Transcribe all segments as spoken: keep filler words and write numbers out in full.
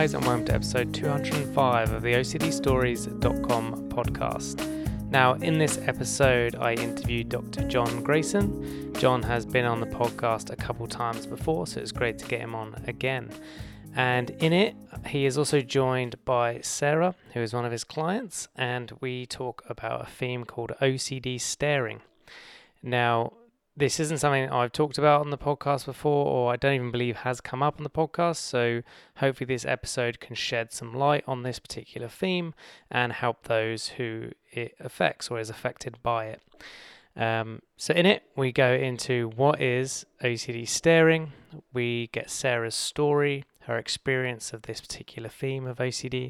guys, and welcome to episode two hundred five of the O C D stories dot com podcast. Now, in this episode, I interviewed Doctor John Grayson. John has been on the podcast a couple times before, so it's great to get him on again. And in it, he is also joined by Sarah, who is one of his clients, and we talk about a theme called O C D staring. Now, this isn't something I've talked about on the podcast before, or I don't even believe has come up on the podcast, so hopefully this episode can shed some light on this particular theme and help those who it affects or is affected by it. Um, so in it, we go into what is O C D staring. We get Sarah's story, her experience of this particular theme of O C D,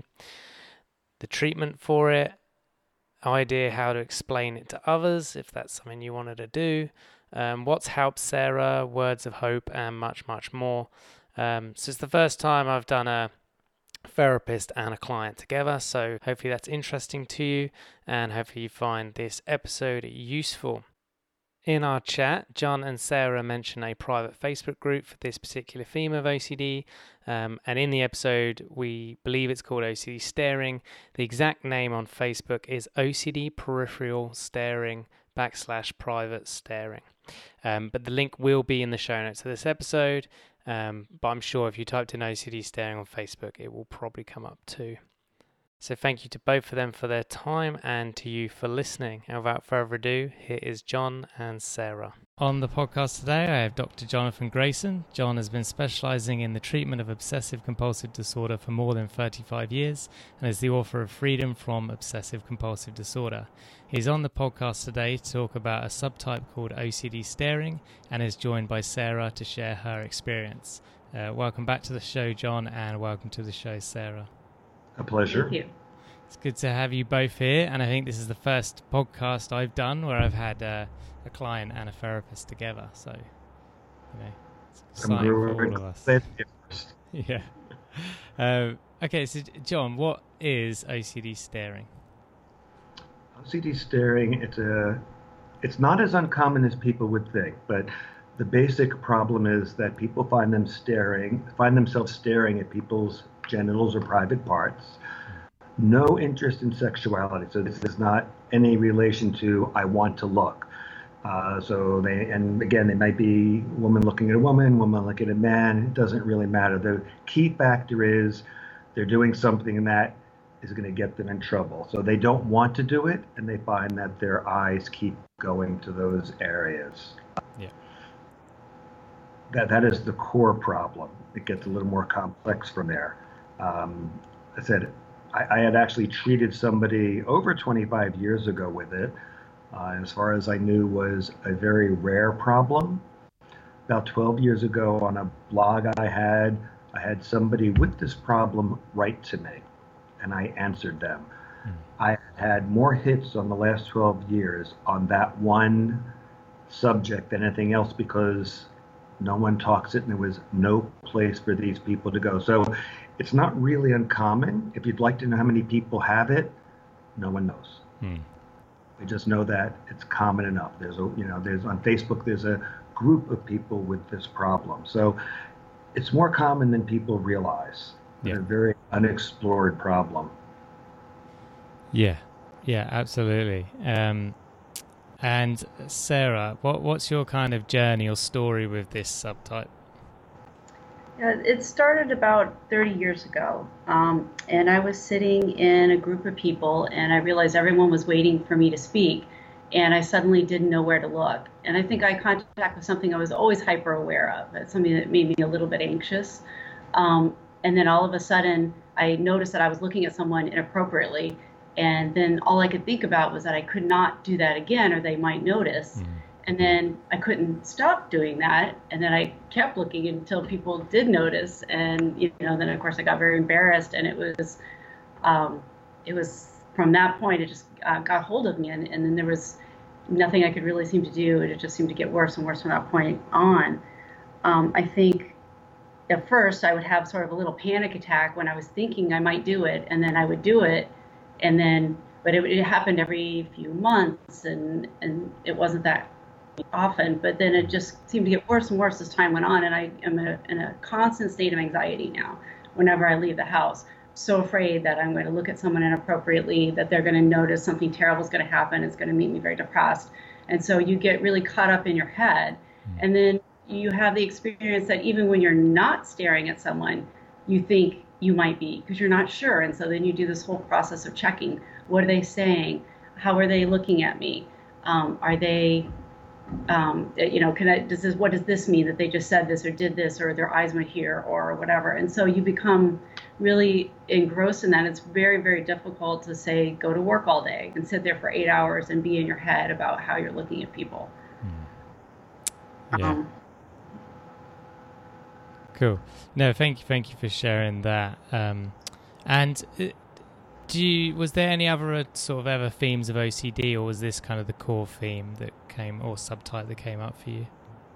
the treatment for it, idea how to explain it to others if that's something you wanted to do, um, what's helped Sarah, words of hope, and much, much more. Um, so it's the first time I've done a therapist and a client together, so hopefully that's interesting to you, and hopefully you find this episode useful. In our chat, John and Sarah mention a private Facebook group for this particular theme of O C D, um, and in the episode, we believe it's called O C D Staring. The exact name on Facebook is O C D Peripheral Staring backslash Private Staring, um, but the link will be in the show notes of this episode, um, but I'm sure if you typed in O C D Staring on Facebook, it will probably come up too. So thank you to both of them for their time and to you for listening. And without further ado, here is John and Sarah. On the podcast today, I have Doctor Jonathan Grayson. John has been specializing in the treatment of obsessive compulsive disorder for more than thirty-five years and is the author of Freedom from Obsessive Compulsive Disorder. He's on the podcast today to talk about a subtype called O C D staring and is joined by Sarah to share her experience. Uh, welcome back to the show, John, and welcome to the show, Sarah. A pleasure. Thank you. It's good to have you both here, and I think this is the first podcast I've done where I've had uh, a client and a therapist together, so, you know, it's exciting for all of us. Yeah. Uh, okay, so John, what is O C D staring? O C D staring, it's a, it's not as uncommon as people would think, but the basic problem is that people find them staring, find themselves staring at people's genitals or private parts. No interest in sexuality. So this is not any relation to I want to look. Uh, so they, and again, they might be woman looking at a woman, woman looking at a man. It doesn't really matter. The key factor is they're doing something that is going to get them in trouble. So they don't want to do it, and they find that their eyes keep going to those areas. Yeah. That that is the core problem. It gets a little more complex from there. Um, I said I, I had actually treated somebody over twenty-five years ago with it. Uh, as far as I knew, was a very rare problem. About twelve years ago, on a blog I had, I had somebody with this problem write to me, and I answered them. Mm. I had more hits on the last twelve years on that one subject than anything else because no one talks it, and there was no place for these people to go. So it's not really uncommon. If you'd like to know how many people have it, no one knows. Hmm. They just know that it's common enough. There's a, you know, there's on Facebook, there's a group of people with this problem. So it's more common than people realize. Yeah. It's a very unexplored problem. Yeah, yeah, absolutely. Um, And Sarah, what what's your kind of journey or story with this subtype? Yeah, it started about thirty years ago, um, and I was sitting in a group of people, and I realized everyone was waiting for me to speak, and I suddenly didn't know where to look. And I think eye contact was something I was always hyper aware of. It's something that made me a little bit anxious. Um, and then all of a sudden, I noticed that I was looking at someone inappropriately. And then all I could think about was that I could not do that again, or they might notice. Mm. And then I couldn't stop doing that. And then I kept looking until people did notice. And, you know, then of course I got very embarrassed. And it was, um, it was from that point, it just uh, got hold of me. And, and then there was nothing I could really seem to do. And it just seemed to get worse and worse from that point on. Um, I think at first I would have sort of a little panic attack when I was thinking I might do it. And then I would do it. And then, but it, it happened every few months, and, and it wasn't that often, but then it just seemed to get worse and worse as time went on, and I am in a, in a constant state of anxiety now, whenever I leave the house. So afraid that I'm going to look at someone inappropriately, that they're going to notice something terrible is going to happen. It's going to make me very depressed. And so you get really caught up in your head. And then you have the experience that even when you're not staring at someone, you think you might be, because you're not sure. And so then you do this whole process of checking. What are they saying? How are they looking at me? Um, are they, um, you know, can I, does this, what does this mean that they just said this or did this, or their eyes went here or whatever? And so you become really engrossed in that. It's very, very difficult to say, go to work all day and sit there for eight hours and be in your head about how you're looking at people. Mm. Yeah. Um, cool. No, thank you. Thank you for sharing that. Um, and do you, was there any other sort of other themes of O C D, or was this kind of the core theme that came, or subtype that came up for you?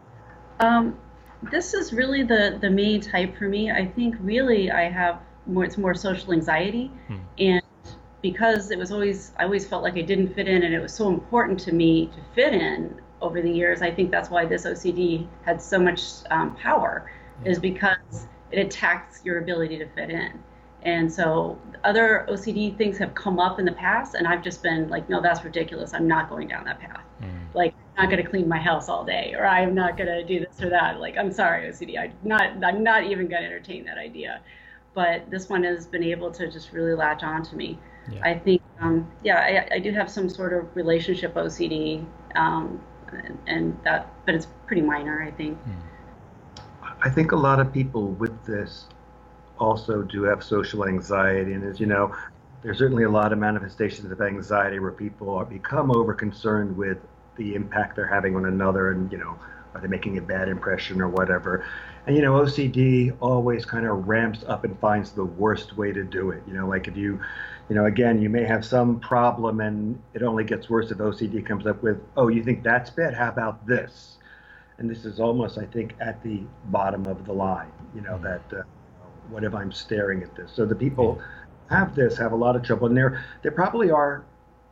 Um, this is really the, the main type for me. I think really I have more, it's more social anxiety. Hmm. And because it was always, I always felt like I didn't fit in, and it was so important to me to fit in over the years. I think that's why this O C D had so much um, power, yeah. is because it attacks your ability to fit in. And so other O C D things have come up in the past, and I've just been like, no, that's ridiculous. I'm not going down that path. Mm. Like, I'm not going to clean my house all day, or I'm not going to do this or that. Like, I'm sorry, O C D. I'm not, I'm not even going to entertain that idea. But this one has been able to just really latch on to me. Yeah. I think, um, yeah, I, I do have some sort of relationship O C D, um, and, and that, but it's pretty minor, I think. Mm. I think a lot of people with this also do have social anxiety, and as you know, there's certainly a lot of manifestations of anxiety where people are become over concerned with the impact they're having on another, and you know, are they making a bad impression or whatever. And you know, O C D always kind of ramps up and finds the worst way to do it. You know, like if you, you know, again, you may have some problem and it only gets worse if O C D comes up with, oh, you think that's bad? How about this? And this is almost, I think, at the bottom of the line. You know, that. Uh, what if I'm staring at this? So the people have this, have a lot of trouble. And there there probably are,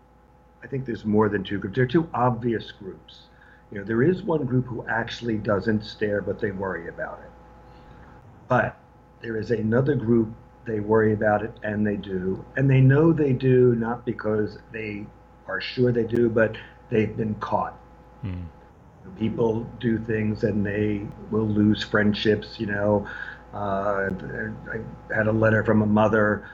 I think there's more than two groups. There are two obvious groups. You know, there is one group who actually doesn't stare, but they worry about it. But there is another group, they worry about it and they do. And they know they do, not because they are sure they do, but they've been caught. Hmm. People do things and they will lose friendships, you know. Uh, I had a letter from a mother.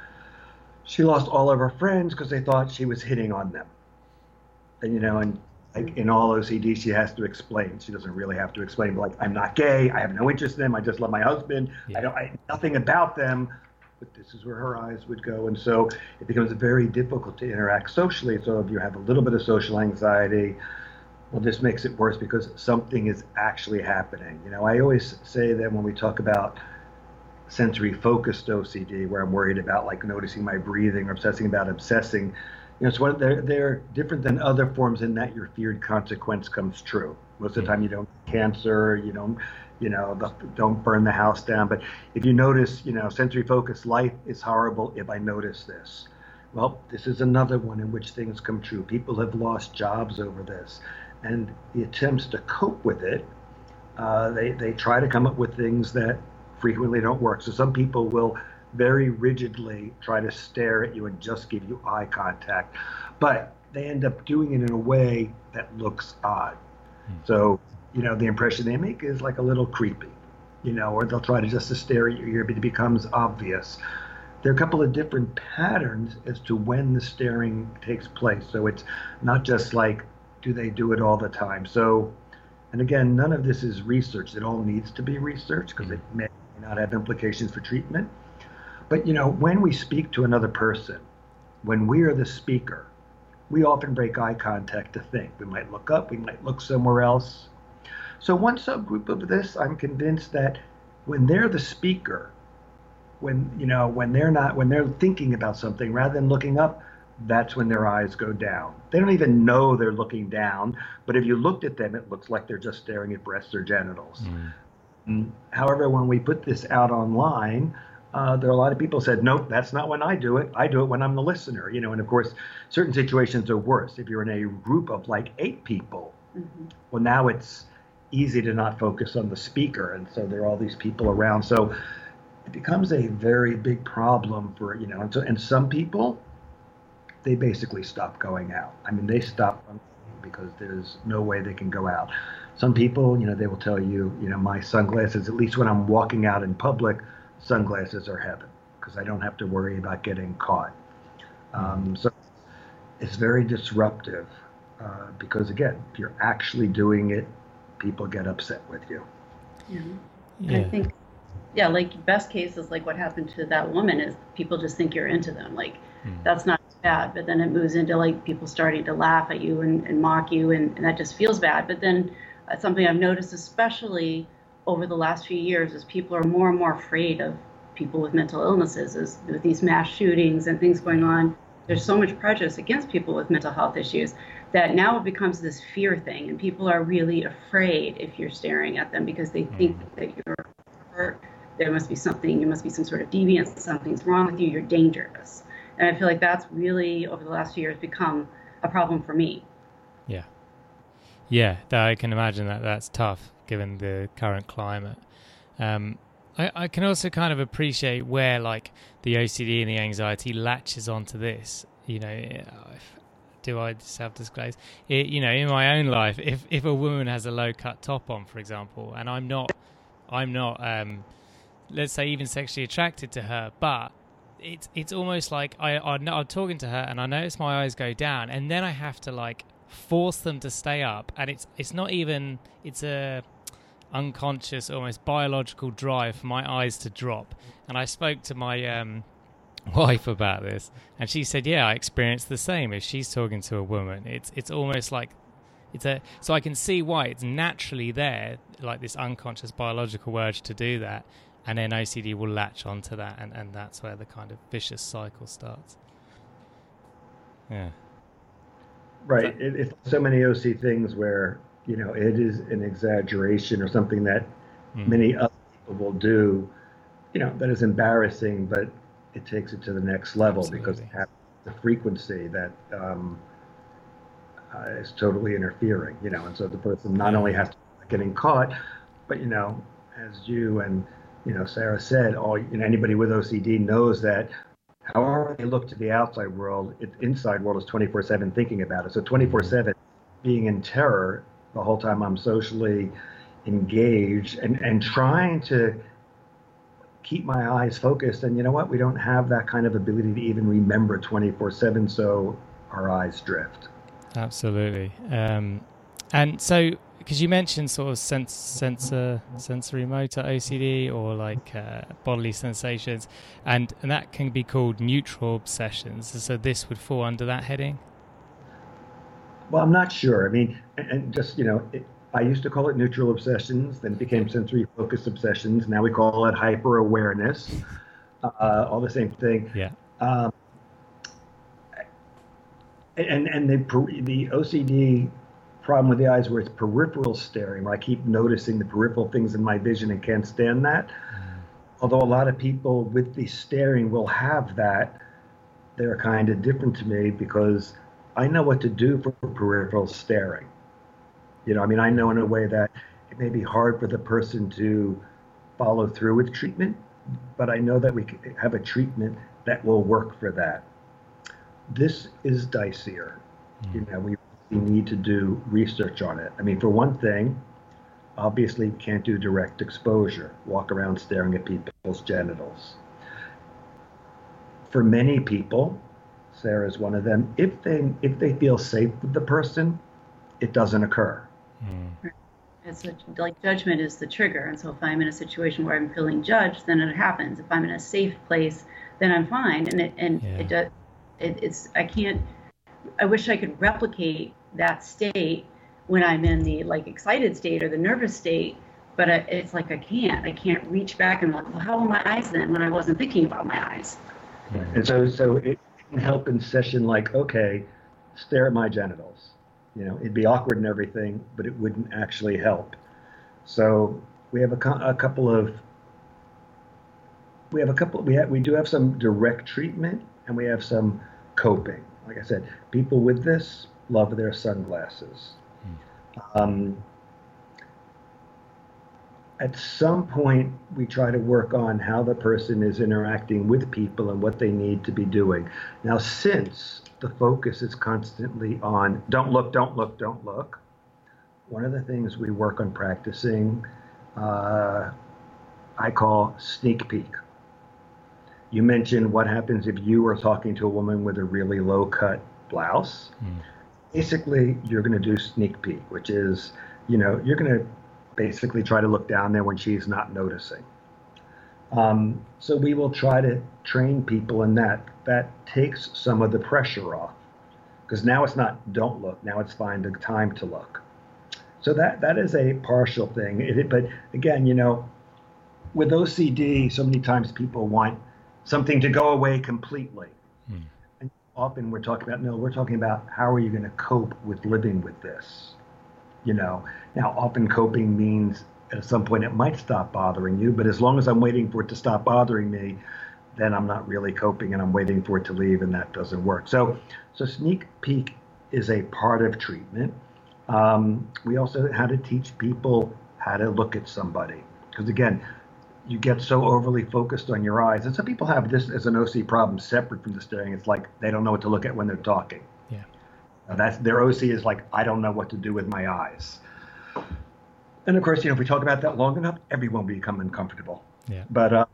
She lost all of her friends because they thought she was hitting on them. And, you know, and like in all O C D, she has to explain. She doesn't really have to explain, but like, I'm not gay. I have no interest in them. I just love my husband. Yeah. I don't, I, nothing about them. But this is where her eyes would go. And so it becomes very difficult to interact socially. So if you have a little bit of social anxiety, well, this makes it worse because something is actually happening. You know, I always say that when we talk about sensory focused O C D, where I'm worried about like noticing my breathing or obsessing about obsessing, you know, it's one, they're, they're different than other forms in that your feared consequence comes true. Most of the time you don't get cancer, you don't, you know, don't burn the house down. But if you notice, you know, sensory focused, life is horrible if I notice this. Well, this is another one in which things come true. People have lost jobs over this. And the attempts to cope with it, uh, they, they try to come up with things that frequently don't work. So some people will very rigidly try to stare at you and just give you eye contact, but they end up doing it in a way that looks odd. Hmm. So, you know, the impression they make is like a little creepy, you know, or they'll try to just to stare at your ear, but it becomes obvious. There are a couple of different patterns as to when the staring takes place. So it's not just like, do they do it all the time? So, and again, none of this is research. It all needs to be researched because it may not have implications for treatment. But, you know, when we speak to another person, when we are the speaker, we often break eye contact to think. We might look up, we might look somewhere else. So one subgroup of this, I'm convinced that when they're the speaker, when, you know, when they're not, when they're thinking about something rather than looking up, that's when their eyes go down. They don't even know they're looking down, but if you looked at them, it looks like they're just staring at breasts or genitals. Mm. However, when we put this out online, uh, there are a lot of people said, nope, that's not when I do it. I do it when I'm the listener, you know, and of course, certain situations are worse. If you're in a group of like eight people, mm-hmm. well, now it's easy to not focus on the speaker. And so there are all these people around. So it becomes a very big problem for, you know, and, so, and some people, they basically stop going out. I mean, they stop because there's no way they can go out. Some people, you know, they will tell you, you know, my sunglasses, at least when I'm walking out in public, sunglasses are heaven because I don't have to worry about getting caught. Um, so it's very disruptive uh, because, again, if you're actually doing it, people get upset with you. Yeah. Yeah. I think, yeah, like best case is like what happened to that woman is people just think you're into them. Like mm. that's not bad, but then it moves into like people starting to laugh at you and, and mock you, and, and that just feels bad. But then uh, something I've noticed, especially over the last few years, is people are more and more afraid of people with mental illnesses. Is with these mass shootings and things going on, there's so much prejudice against people with mental health issues that now it becomes this fear thing, and people are really afraid if you're staring at them because they think mm. that you're hurt. There must be something, you must be some sort of deviance, something's wrong with you, you're dangerous. And I feel like that's really, over the last few years, become a problem for me. Yeah. Yeah, I can imagine that that's tough, given the current climate. Um, I, I can also kind of appreciate where, like, the O C D and the anxiety latches onto this. You know, if, do I self-disclose? It, you know, in my own life, if, if a woman has a low-cut top on, for example, and I'm not, I'm not... Um, let's say even sexually attracted to her, but it's it's almost like I, I I'm talking to her and I notice my eyes go down, and then I have to like force them to stay up, and it's it's not even it's a unconscious, almost biological drive for my eyes to drop. And I spoke to my um, wife about this, and she said, "Yeah, I experience the same. If she's talking to a woman, it's it's almost like it's a so I can see why it's naturally there, like this unconscious biological urge to do that." And then O C D will latch onto that, and, and that's where the kind of vicious cycle starts. Yeah. Right. It, it's so many O C D things where, you know, it is an exaggeration or something that mm. many other people will do, you know, that is embarrassing, but it takes it to the next level. Absolutely. Because it has the frequency that um, uh, is totally interfering, you know, and so the person not yeah. only has to be getting caught, but, you know, as you and you know, Sarah said, all you know, anybody with O C D knows that however they look to the outside world, it, inside world is twenty-four seven thinking about it. So twenty-four seven being in terror the whole time I'm socially engaged and, and trying to keep my eyes focused. And you know what? We don't have that kind of ability to even remember twenty-four seven, so our eyes drift. Absolutely. Um, and so, because you mentioned sort of sense, sensor, sensory motor O C D, or like uh, bodily sensations, and, and that can be called neutral obsessions. So this would fall under that heading? Well, I'm not sure. I mean, and, and just, you know, it, I used to call it neutral obsessions, then it became sensory focused obsessions. Now we call it hyper awareness, uh, all the same thing. Yeah. Um, and and the, the O C D problem with the eyes where it's peripheral staring, where I keep noticing the peripheral things in my vision and can't stand that. Mm. Although a lot of people with the staring will have that, they're kind of different to me because I know what to do for peripheral staring. You know, I mean, I know in a way that it may be hard for the person to follow through with treatment, but I know that we have a treatment that will work for that. This is dicier. Mm. You know, we need to do research on it. I mean, for one thing, obviously we can't do direct exposure, walk around staring at people's genitals. For many people, Sarah's one of them, if they if they feel safe with the person, it doesn't occur. Mm. It's a, like judgment is the trigger, and so if I'm in a situation where I'm feeling judged, then it happens. If I'm in a safe place, then I'm fine, and it and yeah. it does. It, it's I can't. I wish I could replicate that state when I'm in the like excited state or the nervous state, but I, it's like I can't. I can't reach back and like, well, how were my eyes then when I wasn't thinking about my eyes? And so, so it can help in session like, okay, stare at my genitals. You know, it'd be awkward and everything, but it wouldn't actually help. So we have a, a couple of, we have a couple, we have, we do have some direct treatment and we have some coping. Like I said, people with this love their sunglasses. Hmm. Um, at some point, we try to work on how the person is interacting with people and what they need to be doing. Now, since the focus is constantly on don't look, don't look, don't look, one of the things we work on practicing, uh, I call sneak peek. You mentioned what happens if you are talking to a woman with a really low cut blouse. Mm. Basically, you're going to do sneak peek, which is, you know, you're going to basically try to look down there when she's not noticing. Um, so we will try to train people in that. That takes some of the pressure off, because now it's not don't look, now it's find the time to look. So that that is a partial thing. It, but again, you know, with O C D, so many times people want something to go away completely. Hmm. And often we're talking about, no, we're talking about how are you going to cope with living with this? You know, now often coping means at some point it might stop bothering you, but as long as I'm waiting for it to stop bothering me, then I'm not really coping and I'm waiting for it to leave, and that doesn't work. So, so sneak peek is a part of treatment. Um, we also had to teach people how to look at somebody, because again, you get so overly focused on your eyes. And some people have this as an O C D problem separate from the staring. It's like they don't know what to look at when they're talking. Yeah. Uh, that's their O C D is like, I don't know what to do with my eyes. And of course, you know, if we talk about that long enough, everyone will become uncomfortable. Yeah. But uh,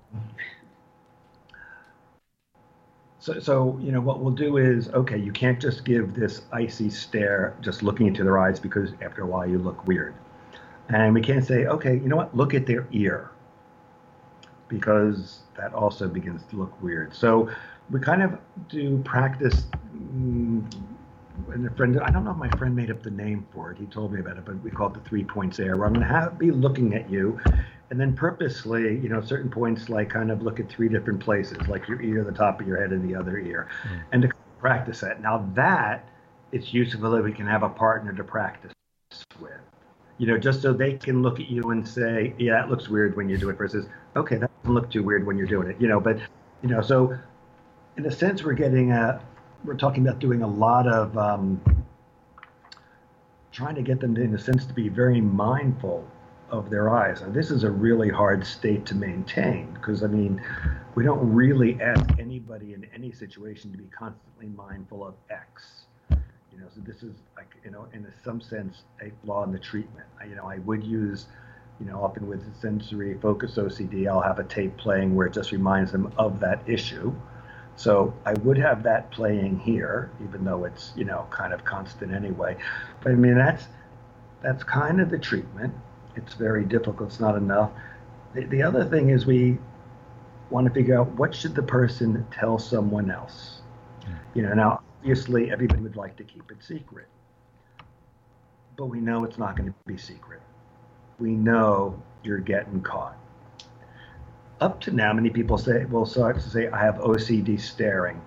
so, so, you know, what we'll do is, okay, you can't just give this icy stare just looking into their eyes, because after a while you look weird. And we can't say, okay, you know what, look at their ear, because that also begins to look weird. So we kind of do practice. Mm, and a friend, I don't know if my friend made up the name for it. He told me about it, but we call it the three points there, where I'm going to have be looking at you, and then purposely, you know, certain points, like kind of look at three different places, like your ear, the top of your head, and the other ear, mm. and to practice that. Now that it's useful that we can have a partner to practice with. You know, just so they can look at you and say, yeah, that looks weird when you do it, versus, okay, that doesn't look too weird when you're doing it, you know, but, you know, so in a sense, we're getting a, we're talking about doing a lot of um, trying to get them to, in a sense, to be very mindful of their eyes. And this is a really hard state to maintain, because, I mean, we don't really ask anybody in any situation to be constantly mindful of X. You know, so this is, like, you know, in a, some sense, a flaw in the treatment. I, you know, I would use, you know, often with sensory focus O C D, I'll have a tape playing where it just reminds them of that issue. So I would have that playing here, even though it's, you know, kind of constant anyway. But I mean, that's that's kind of the treatment. It's very difficult. It's not enough. The, the other thing is we want to figure out, what should the person tell someone else? You know, now, obviously, everybody would like to keep it secret. But we know it's not going to be secret. We know you're getting caught. Up to now, many people say, will start to say, I have O C D staring.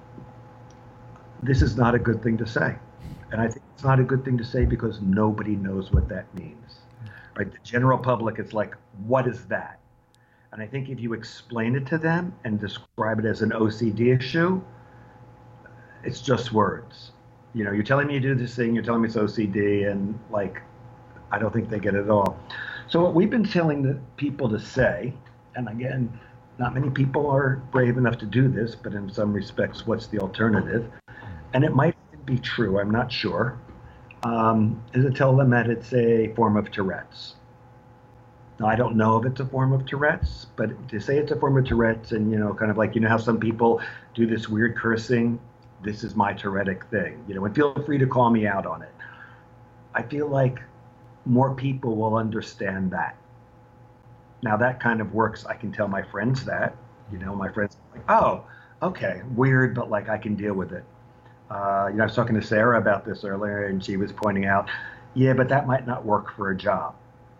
This is not a good thing to say. And I think it's not a good thing to say because nobody knows what that means. Right? The general public, it's like, what is that? And I think if you explain it to them and describe it as an O C D issue, it's just words. You know, you're telling me to do this thing, you're telling me it's O C D, and like, I don't think they get it at all. So what we've been telling the people to say, and again, not many people are brave enough to do this, but in some respects, what's the alternative? And it might be true, I'm not sure, um, is to tell them that it's a form of Tourette's. Now, I don't know if it's a form of Tourette's, but to say it's a form of Tourette's, and, you know, kind of like, you know how some people do this weird cursing, this is my Tourettic thing, you know, and feel free to call me out on it. I feel like more people will understand that. Now that kind of works. I can tell my friends that, you know, my friends are like, oh, okay, weird, but like I can deal with it. Uh, you know, I was talking to Sarah about this earlier, and she was pointing out, yeah, but that might not work for a job.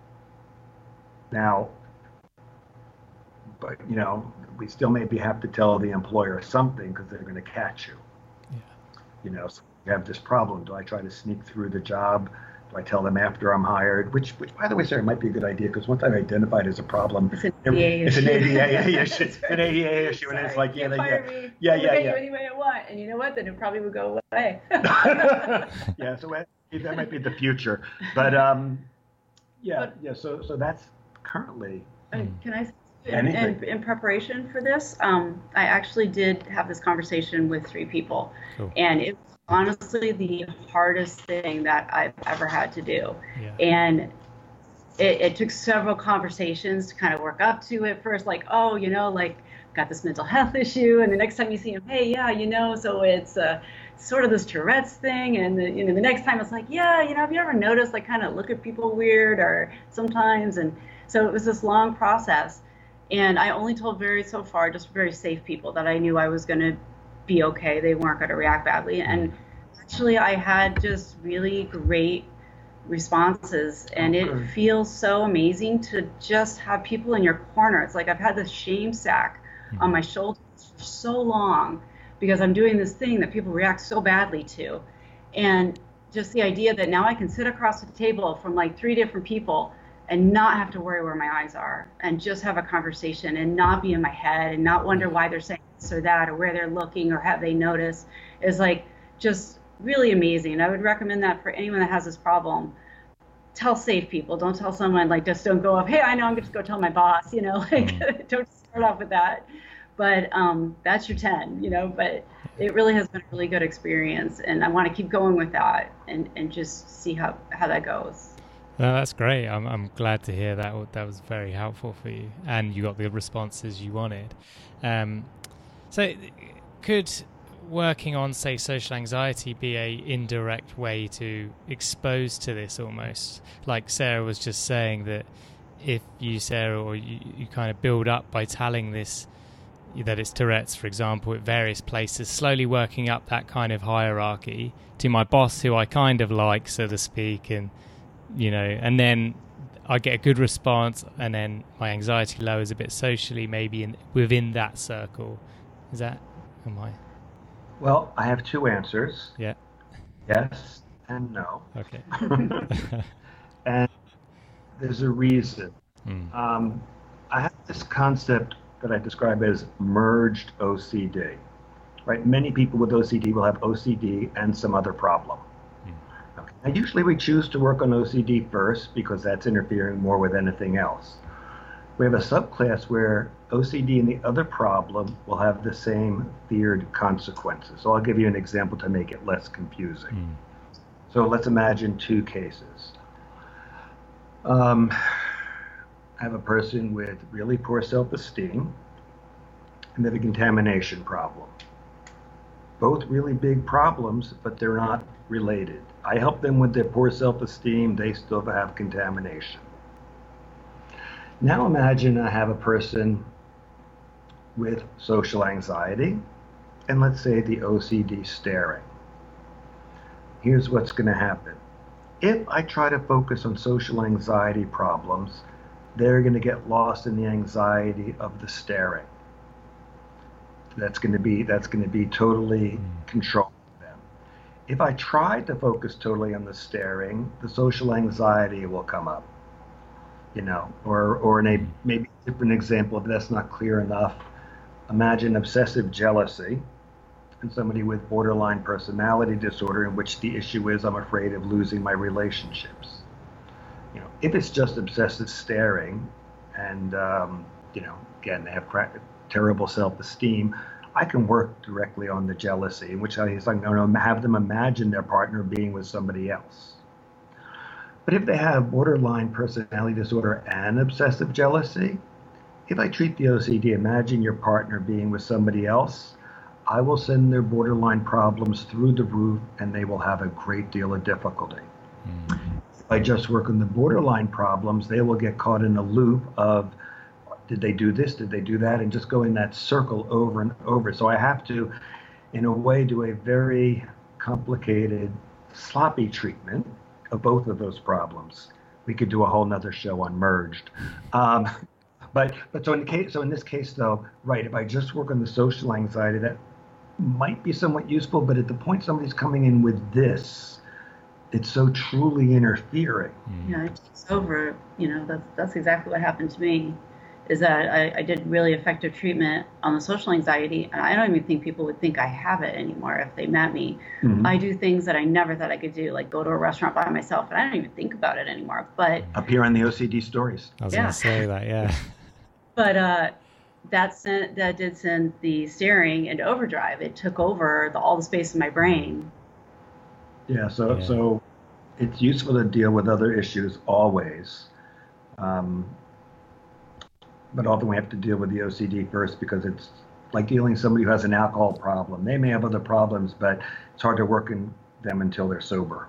Now, but, you know, we still maybe have to tell the employer something because they're going to catch you. Yeah. You know, so you have this problem. Do I try to sneak through the job? Do I tell them after I'm hired? Which, which, by the way, Sarah, might be a good idea, because once I've identified as a problem, it's an A D A it's issue. an A D A issue. It's an A D A issue, and it's like, yeah, yeah, yeah, me. yeah, I'll yeah, look yeah. at you any way I want, and you know what? Then it probably would go away. Yeah, so that, that might be the future, but um, yeah, But, yeah. So, so that's currently. Uh, Can I, in, Anything. in, in preparation for this, um, I actually did have this conversation with three people, Cool. and it was honestly the hardest thing that I've ever had to do. Yeah. And it, it took several conversations to kind of work up to it. First, like, oh, you know, like, got this mental health issue, and the next time you see him, hey, yeah, you know, so it's uh, sort of this Tourette's thing, and the, you know, the next time it's like, yeah, you know, have you ever noticed I kind of look at people weird or sometimes, and so it was this long process, and I only told very so far just very safe people that I knew I was going to be okay, they weren't going to react badly, and actually I had just really great responses, and it Okay. feels so amazing to just have people in your corner. It's like I've had this shame sack on my shoulders for so long because I'm doing this thing that people react so badly to, and just the idea that now I can sit across the table from like three different people and not have to worry where my eyes are and just have a conversation and not be in my head and not wonder why they're saying this or that or where they're looking or have they noticed is like just really amazing. I would recommend that for anyone that has this problem. Tell safe people. Don't tell someone like just don't go up, hey, I know I'm going to go tell my boss, you know, like mm. Don't start off with that. But um, that's your ten, you know, but it really has been a really good experience. And I want to keep going with that and, and just see how, how that goes. No, that's great. I'm I'm glad to hear that. That was very helpful for you, and you got the responses you wanted. Um, so, could working on, say, social anxiety be a indirect way to expose to this almost? Like Sarah was just saying that if you, Sarah, or you, you kind of build up by telling this that it's Tourette's, for example, at various places, slowly working up that kind of hierarchy to my boss, who I kind of like, so to speak, and you know, and then I get a good response, and then my anxiety lowers a bit socially, maybe in within that circle. Is that, am I? Well, I have two answers. Yeah. Yes and no. Okay. And there's a reason. Mm. Um, I have this concept that I describe as merged O C D. Right? Many people with O C D will have O C D and some other problem. Okay. Now, usually we choose to work on O C D first because that's interfering more with anything else. We have a subclass where O C D and the other problem will have the same feared consequences. So I'll give you an example to make it less confusing. Mm. So let's imagine two cases. Um, I have a person with really poor self-esteem and they have a contamination problem. Both really big problems, but they're not related. I help them with their poor self-esteem, they still have contamination. Now imagine I have a person with social anxiety, and let's say the O C D staring. Here's what's going to happen. If I try to focus on social anxiety problems, they're going to get lost in the anxiety of the staring. That's going to be, that's going to be totally controlling them. If I try to focus totally on the staring, the social anxiety will come up. You know, or, or in a maybe different example, if that's not clear enough, imagine obsessive jealousy and somebody with borderline personality disorder in which the issue is I'm afraid of losing my relationships. You know, if it's just obsessive staring and, um, you know, again, they have cra- terrible self-esteem, I can work directly on the jealousy, in which I is I'm going to have them imagine their partner being with somebody else. But if they have borderline personality disorder and obsessive jealousy, if I treat the O C D, imagine your partner being with somebody else, I will send their borderline problems through the roof and they will have a great deal of difficulty. Mm-hmm. If I just work on the borderline problems, they will get caught in a loop of, did they do this, did they do that, and just go in that circle over and over. So I have to, in a way, do a very complicated, sloppy treatment of both of those problems. We could do a whole nother show on merged. Um, but but so in the case so in this case though, right, if I just work on the social anxiety, that might be somewhat useful, but at the point somebody's coming in with this, it's so truly interfering. Yeah, it takes over, you know, that's that's exactly what happened to me. is that I, I did really effective treatment on the social anxiety, and I don't even think people would think I have it anymore if they met me. Mm-hmm. I do things that I never thought I could do, like go to a restaurant by myself, and I don't even think about it anymore. But appear on the O C D stories. I was yeah. going to say that, yeah. But uh, that sent, that did send the staring into overdrive. It took over the, all the space in my brain. Yeah, so yeah. so it's useful to deal with other issues always. Um, but often we have to deal with the O C D first, because it's like dealing with somebody who has an alcohol problem. They may have other problems, but it's hard to work in them until they're sober.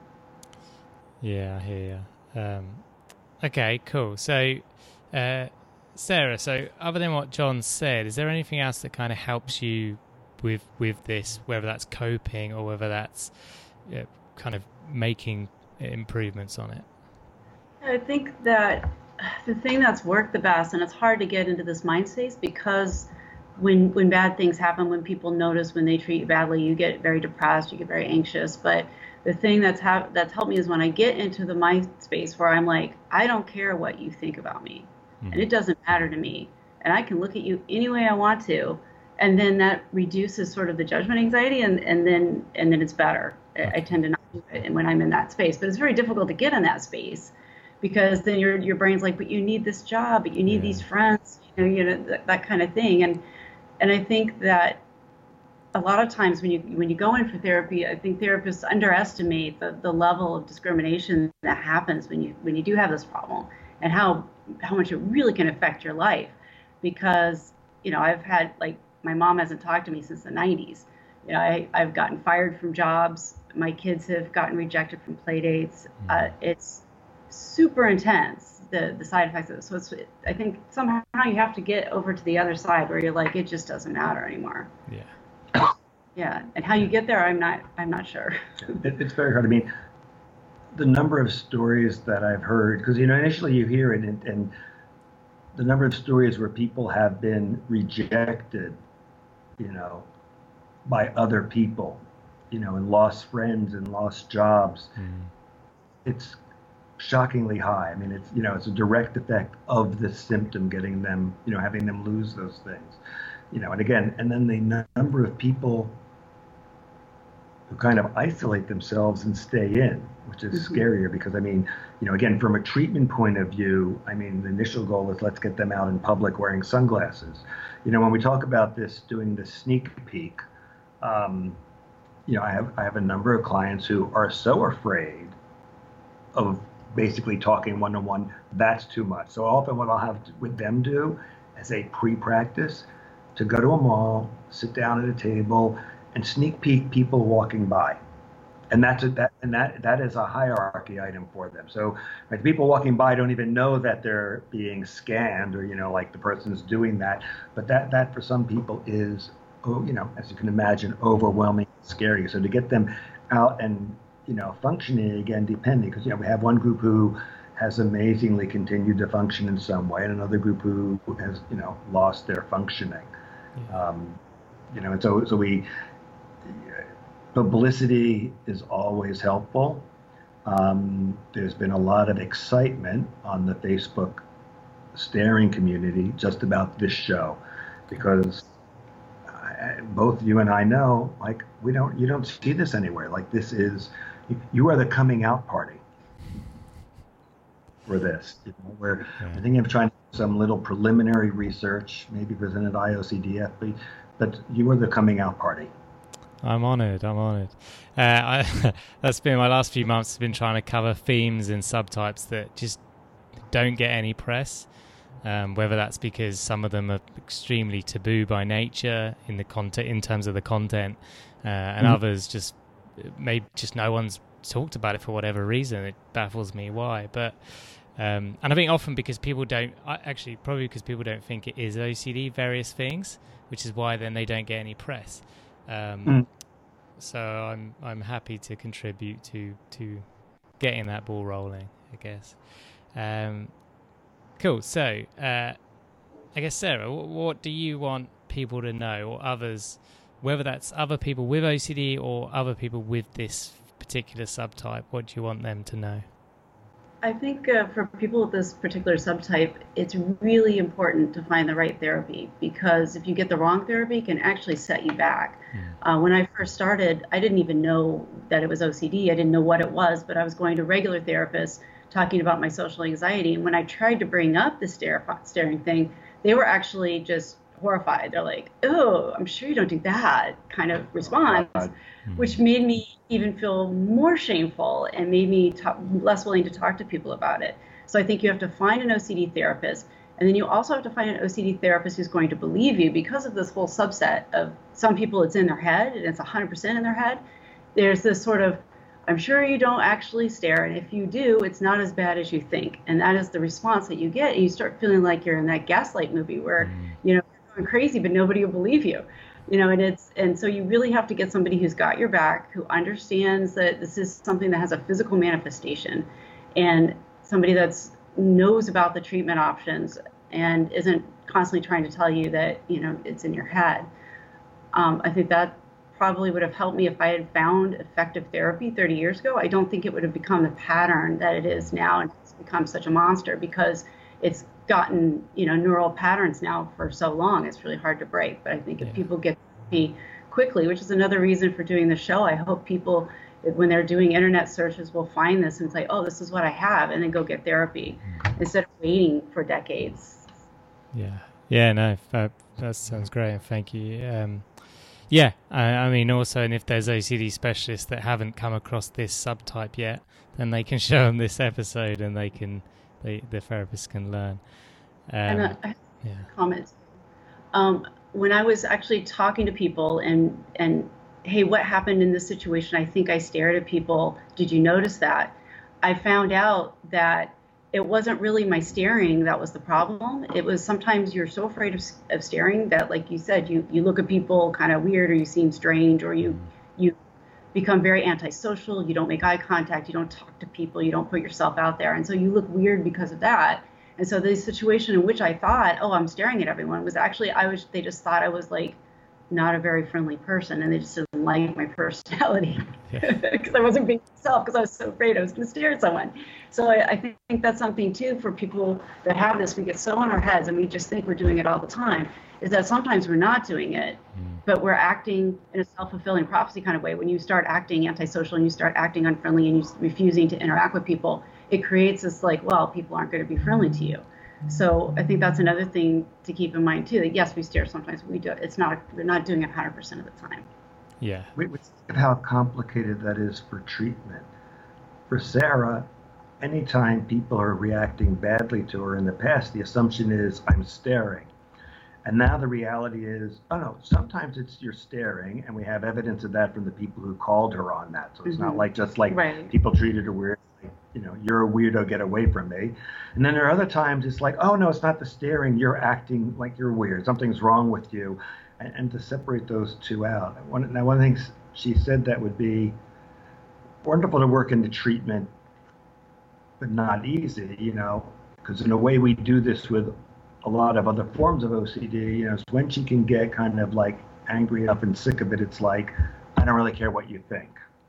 Yeah, I hear you. Um, okay, cool. So, uh, Sarah, so other than what John said, is there anything else that kind of helps you with with this, whether that's coping or whether that's uh, kind of making improvements on it? I think that the thing that's worked the best, and it's hard to get into this mind space, because when when bad things happen, when people notice, when they treat you badly, you get very depressed, you get very anxious. But the thing that's ha- that's helped me is when I get into the mind space where I'm like, I don't care what you think about me, mm-hmm. and it doesn't matter to me, and I can look at you any way I want to, and then that reduces sort of the judgment anxiety, and, and then and then it's better. Okay. I, I tend to not do it when I'm in that space, but it's very difficult to get in that space, because then your your brain's like, but you need this job, but you need yeah. these friends, you know, you know that, that kind of thing. And and I think that a lot of times when you when you go in for therapy, I think therapists underestimate the, the level of discrimination that happens when you when you do have this problem, and how how much it really can affect your life. Because, you know, I've had, like, my mom hasn't talked to me since the nineties. You know, I, I've gotten fired from jobs. My kids have gotten rejected from play dates. Mm-hmm. Uh, it's super intense, the the side effects of it. So it's, I think somehow you have to get over to the other side where you're like, it just doesn't matter anymore. Yeah. Yeah, and how you get there, I'm not I'm not sure. it, it's very hard. I mean, the number of stories that I've heard, because, you know, initially you hear it, and, and the number of stories where people have been rejected, you know, by other people, you know, and lost friends and lost jobs, mm. it's shockingly high. I mean, it's, you know, it's a direct effect of the symptom, getting them, you know, having them lose those things, you know, and again, and then the n- number of people who kind of isolate themselves and stay in, which is mm-hmm. scarier, because, I mean, you know, again, from a treatment point of view, I mean, the initial goal is let's get them out in public wearing sunglasses. You know, when we talk about this, doing the sneak peek, um, you know, I have I have a number of clients who are so afraid of basically talking one-on-one, that's too much. So often what I'll have to, with them do as a pre-practice, to go to a mall, sit down at a table, and sneak peek people walking by. And that's a, that and that that is a hierarchy item for them. So, right, the people walking by don't even know that they're being scanned, or, you know, like the person's doing that. But that that for some people is, oh, you know, as you can imagine, overwhelming, scary. So to get them out and, you know, functioning again, depending, because, you know, we have one group who has amazingly continued to function in some way, and another group who has, you know, lost their functioning. Yeah. Um, you know, and so so we. Publicity is always helpful. Um, there's been a lot of excitement on the Facebook staring community just about this show, because I, both you and I know, like, we don't, you don't see this anywhere. Like, this is, you are the coming out party for this. You know, we're yeah. I think I'm trying to do some little preliminary research, maybe presented I O C D F, but you are the coming out party. I'm honoured, I'm honoured. Uh, I, that's been my last few months, has been trying to cover themes and subtypes that just don't get any press, um, whether that's because some of them are extremely taboo by nature in the content, in terms of the content, uh, and mm-hmm. others just, maybe just no one's talked about it for whatever reason. It baffles me why. But um, and I think often because people don't, actually probably because people don't think it is O C D, various things, which is why then they don't get any press. Um, mm. So I'm I'm happy to contribute to to getting that ball rolling, I guess. Um, cool. So uh, I guess, Sarah, what, what do you want people to know, or others, whether that's other people with O C D or other people with this particular subtype? What do you want them to know? I think uh, for people with this particular subtype, it's really important to find the right therapy, because if you get the wrong therapy, it can actually set you back. Mm. Uh, when I first started, I didn't even know that it was O C D. I didn't know what it was, but I was going to regular therapists talking about my social anxiety. And when I tried to bring up the stare, staring thing, they were actually just horrified. They're like, "Oh, I'm sure you don't do that," kind of response, mm-hmm. which made me even feel more shameful and made me talk, less willing to talk to people about it. So I think you have to find an O C D therapist, and then you also have to find an O C D therapist who's going to believe you, because of this whole subset of some people it's in their head and it's one hundred percent in their head. There's this sort of, I'm sure you don't actually stare, and if you do, it's not as bad as you think. And that is the response that you get, and you start feeling like you're in that Gaslight movie where, mm. you know, you're going crazy, but nobody will believe you. You know, and it's, and so you really have to get somebody who's got your back, who understands that this is something that has a physical manifestation, and somebody that's knows about the treatment options and isn't constantly trying to tell you that, you know, it's in your head. Um, I think that probably would have helped me if I had found effective therapy thirty years ago. I don't think it would have become the pattern that it is now, and it's become such a monster because it's gotten, you know, neural patterns now for so long. It's really hard to break. But I think if yeah. people get therapy quickly, which is another reason for doing the show, I hope people, when they're doing internet searches, will find this and say, oh, this is what I have, and then go get therapy mm. instead of waiting for decades. Yeah. Yeah, no, that, that sounds great. Thank you. Um, yeah, I, I mean, also, and if there's O C D specialists that haven't come across this subtype yet, then they can show them this episode and they can, they, the therapist can learn. Um, and uh, I have yeah. a comment. Um, when I was actually talking to people and, and, hey, what happened in this situation? I think I stared at people. Did you notice that? I found out that it wasn't really my staring that was the problem. It was sometimes you're so afraid of, of staring that, like you said, you, you look at people kind of weird, or you seem strange, or you you become very antisocial. You don't make eye contact. You don't talk to people. You don't put yourself out there. And so you look weird because of that. And so the situation in which I thought, oh, I'm staring at everyone, was actually, I was, they just thought I was like not a very friendly person, and they just didn't like my personality because yeah. I wasn't being myself, because I was so afraid I was going to stare at someone. So I, I think that's something too for people that have this. We get so in our heads and we just think we're doing it all the time, is that sometimes we're not doing it, mm. but we're acting in a self-fulfilling prophecy kind of way. When you start acting antisocial and you start acting unfriendly and you're refusing to interact with people, it creates this like, well, people aren't going to be friendly to you. So I think that's another thing to keep in mind too, that yes, we stare sometimes, we do it. It's not, we're not doing it one hundred percent of the time. Yeah. We, we think of how complicated that is for treatment. For Sarah, anytime people are reacting badly to her in the past, the assumption is I'm staring. And now the reality is, oh no, sometimes it's you're staring, and we have evidence of that from the people who called her on that. So it's mm-hmm. not like just like right. people treated her weird. You know, you're a weirdo, get away from me. And then there are other times it's like, oh no, it's not the staring, you're acting like you're weird, something's wrong with you. And, and to separate those two out. One, now one of the things she said that would be wonderful to work into treatment, but not easy, you know, because in a way we do this with a lot of other forms of O C D, you know, when she can get kind of like angry up and sick of it, it's like, I don't really care what you think.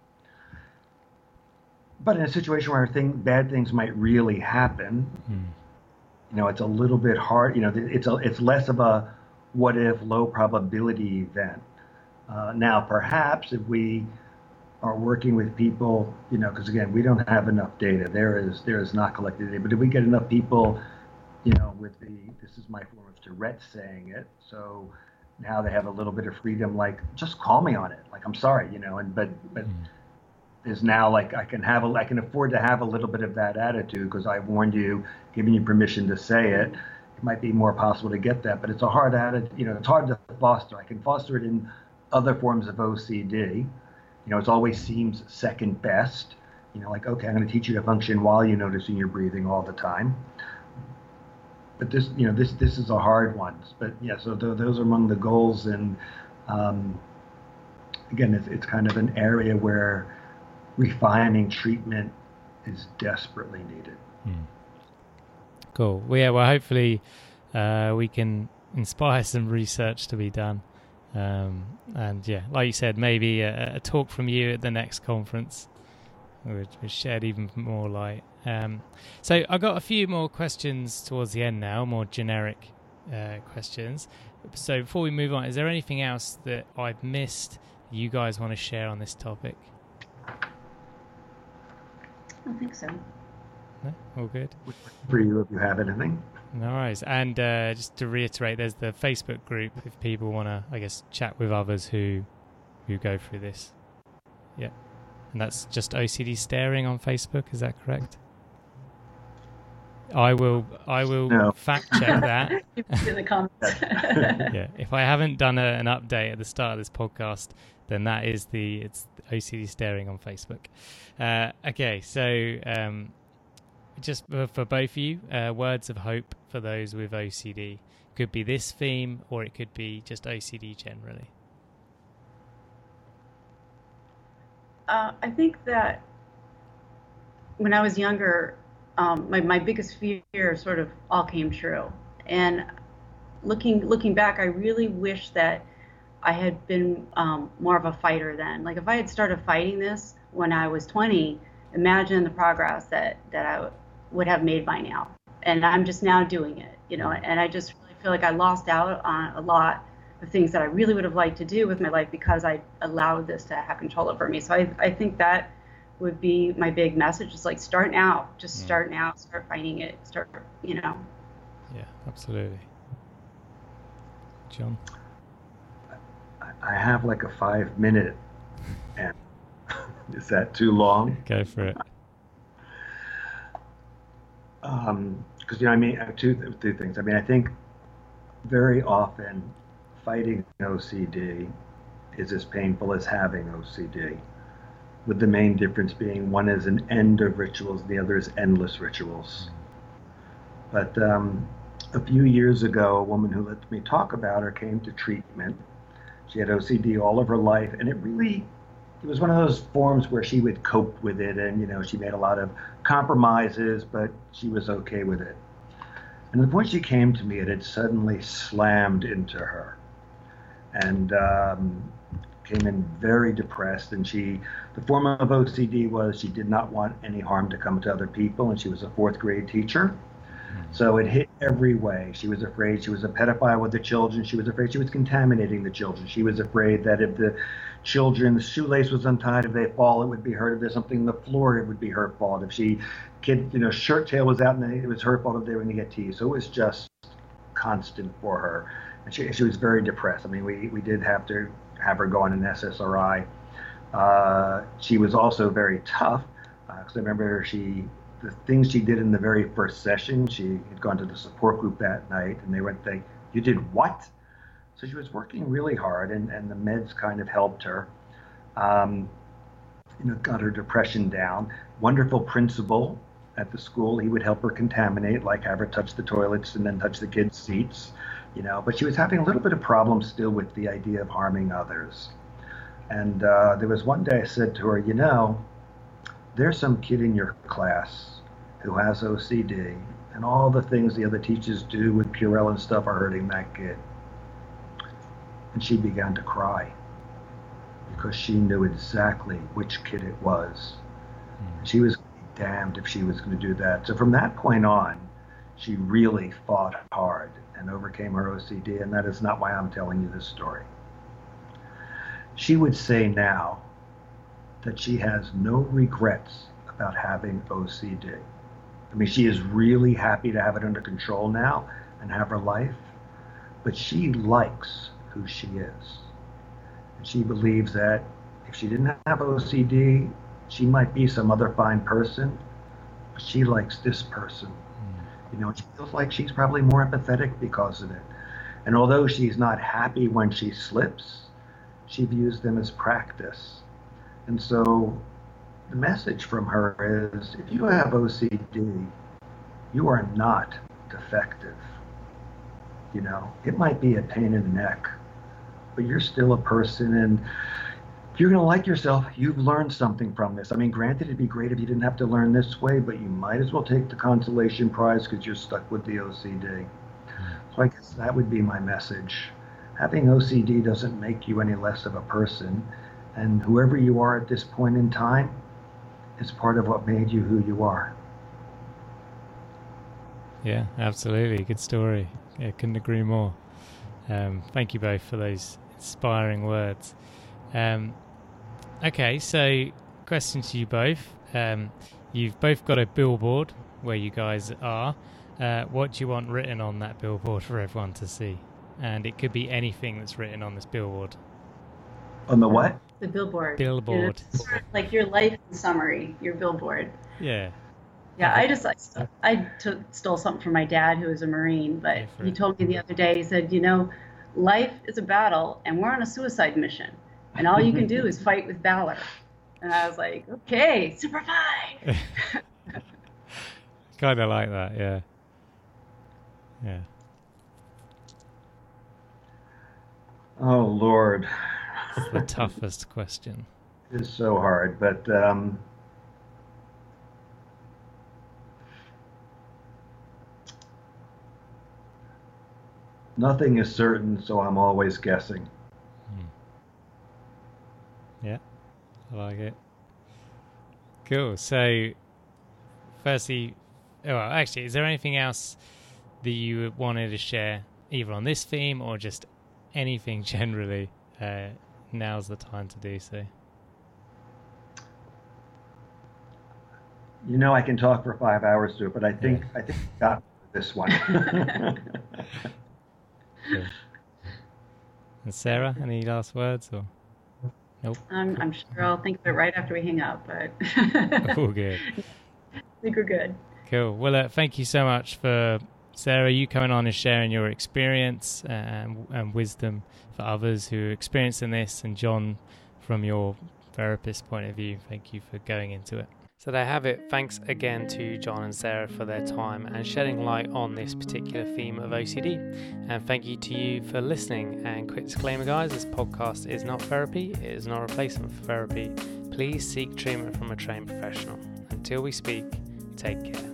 But in a situation where thing, bad things might really happen, mm. you know, it's a little bit hard. You know, it's a, it's less of a what if, low probability event. Uh, now, perhaps if we are working with people, you know, because again, we don't have enough data. There is there is not collected data. But if we get enough people, you know, with the this is my form of Tourette saying it, so now they have a little bit of freedom. Like, just call me on it. Like, I'm sorry, you know, and but but. Mm. Is now like I can have a, I can afford to have a little bit of that attitude because I warned you, giving you permission to say it. It might be more possible to get that, but it's a hard attitude. You know, it's hard to foster. I can foster it in other forms of O C D. You know, it always seems second best. You know, like, okay, I'm going to teach you to function while you're noticing your breathing all the time. But this, you know, this this is a hard one. But yeah, so th- those are among the goals, and um, again, it's it's kind of an area where refining treatment is desperately needed. Hmm. Cool. Well, yeah, well, hopefully uh, we can inspire some research to be done. Um, and yeah, like you said, maybe a, a talk from you at the next conference. which, which shed even more light. Um, so I got a few more questions towards the end now, more generic uh, questions. So before we move on, is there anything else that I've missed you guys want to share on this topic? I don't think so. No? All good? For you, if you have anything. No worries. And uh, just to reiterate, there's the Facebook group if people want to, I guess, chat with others who who go through this. Yeah. And that's just O C D Staring on Facebook, is that correct? I will I will no. fact check that. In the comments. Yeah. If I haven't done a, an update at the start of this podcast, then that is the it's O C D Staring on Facebook. Uh, okay, so um, just for, for both of you, uh, words of hope for those with O C D. Could be this theme, or it could be just O C D generally. Uh, I think that when I was younger, um, my, my biggest fear sort of all came true. And looking looking back, I really wish that I had been um, more of a fighter then. Like if I had started fighting this when I was twenty, imagine the progress that, that I w- would have made by now. And I'm just now doing it, you know, and I just really feel like I lost out on a lot of things that I really would have liked to do with my life because I allowed this to have control over me. So I, I think that would be my big message. It's like, start now, just Mm. start now, start fighting it, start, you know. Yeah, absolutely. John? I have like a five minute, and is that too long? Go for it. Um, because you know, I mean, two two things. I mean, I think very often fighting O C D is as painful as having O C D, with the main difference being one is an end of rituals, the other is endless rituals. But um, a few years ago, a woman who let me talk about her came to treatment. She had O C D all of her life, and it really, it was one of those forms where she would cope with it, and you know, she made a lot of compromises, but she was okay with it. And the point she came to me, it had suddenly slammed into her, and um, came in very depressed. And she, the form of O C D was she did not want any harm to come to other people, and she was a fourth grade teacher. So it hit every way. She was afraid she was a pedophile with the children. She was afraid she was contaminating the children. She was afraid that if the children's shoelace was untied, if they fall, it would be her. If there's something on the floor, it would be her fault. If she, kid, you know, shirt tail was out, and it was her fault if they were going to get teased. So it was just constant for her. And she, she was very depressed. I mean, we, we did have to have her go on an S S R I. Uh, she was also very tough, because uh, I remember she, the things she did in the very first session, she had gone to the support group that night, and they went, they, you did what? So she was working really hard, and, and the meds kind of helped her, um, you know, got her depression down. Wonderful principal at the school. He would help her contaminate, like have her touch the toilets and then touch the kids' seats, you know, but she was having a little bit of problems still with the idea of harming others. And uh, there was one day I said to her, you know, there's some kid in your class who has O C D, and all the things the other teachers do with Purell and stuff are hurting that kid. And she began to cry because she knew exactly which kid it was. Mm. She was damned if she was going to do that. So from that point on, she really fought hard and overcame her O C D, and that is not why I'm telling you this story. She would say now that she has no regrets about having O C D. I mean, she is really happy to have it under control now and have her life, but she likes who she is. And she believes that if she didn't have O C D, she might be some other fine person, but she likes this person. Mm. You know, she feels like she's probably more empathetic because of it. And although she's not happy when she slips, she views them as practice. And so the message from her is, if you have O C D, you are not defective. You know, it might be a pain in the neck, but you're still a person, and if you're going to like yourself, you've learned something from this. I mean, granted, it'd be great if you didn't have to learn this way, but you might as well take the consolation prize because you're stuck with the O C D. So I guess that would be my message. Having O C D doesn't make you any less of a person, and whoever you are at this point in time, is part of what made you who you are. Yeah, absolutely. Good story. Yeah, couldn't agree more. Um, thank you both for those inspiring words. Um, okay, so question to you both. Um, you've both got a billboard where you guys are. Uh, what do you want written on that billboard for everyone to see? And it could be anything that's written on this billboard. On the what? The billboard. Billboard. You know, sort of like your life summary, your billboard. Yeah. Yeah, I just I, I took, stole something from my dad, who was a Marine, but Yeah, he told me the other day, he said, you know, life is a battle, and we're on a suicide mission, and all you can do is fight with valor. And I was like, okay, simplify. Kind of like that, yeah. Yeah. Oh, Lord. It's the toughest question. It's so hard, but um, nothing is certain, so I'm always guessing. Hmm. Yeah, I like it. Cool. So, firstly, oh, well, actually, is there anything else that you wanted to share, either on this theme or just anything generally? Uh, now's the time to do so. You know, I can talk for five hours to it, but I think Yeah. I think I got this one. Cool. And Sarah, any last words or? Nope. I'm, I'm sure I'll think of it right after we hang up, but All good. I think we're good. Cool. Well, uh, thank you so much for Sarah, you coming on and sharing your experience and, and wisdom for others who are experiencing this, and John, from your therapist point of view, thank you for going into it. So there have it. Thanks again to John and Sarah for their time and shedding light on this particular theme of O C D. And thank you to you for listening. And quick disclaimer, guys, this podcast is not therapy. It is not a replacement for therapy. Please seek treatment from a trained professional. Until we speak, take care.